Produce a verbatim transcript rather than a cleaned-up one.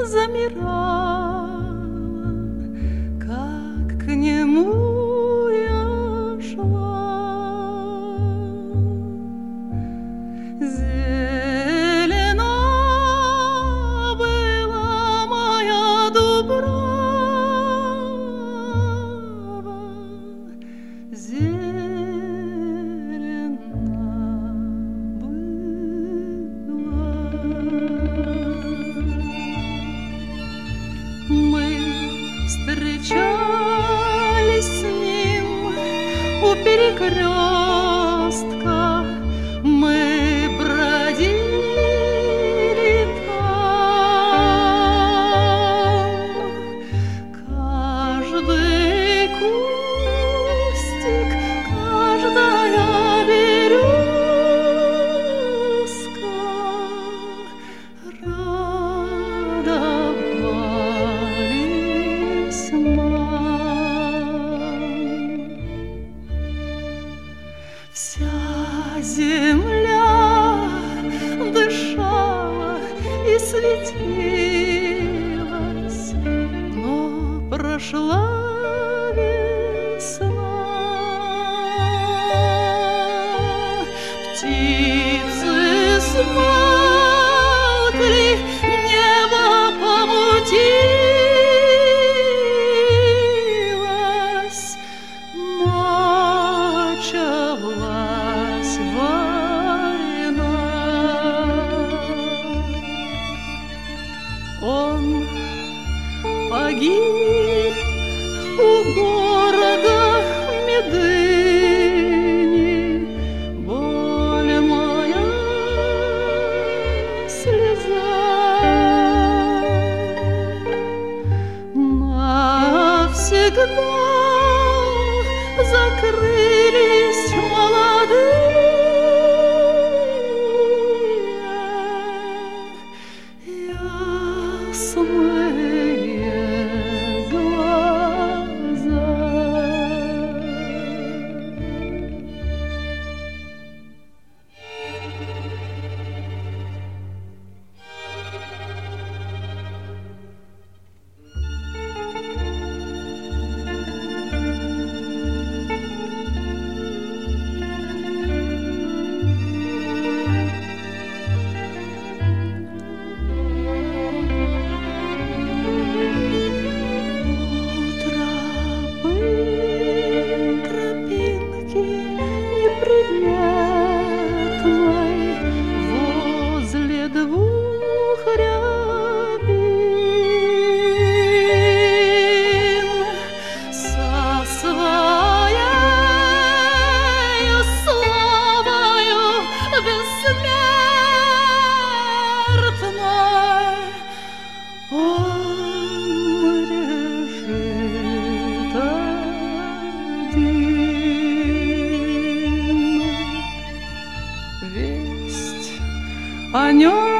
замирала, как к нему я шла. Зелена была моя дубрава, зелена была. Мы встречались с ним у перекрестка, мы бродили там. Каждый кустик, каждая березка радовались нам. Вся земля дышала и светилась, но прошла весна. Птицы смолкли, небо помутилось, началась война. Он погиб у города Медыни, боль моя слеза. Навсегда закрылись молодые ясные глаза. Неприметной возле двух рябин со своею славою бессмертной он лежит один. Весть о нем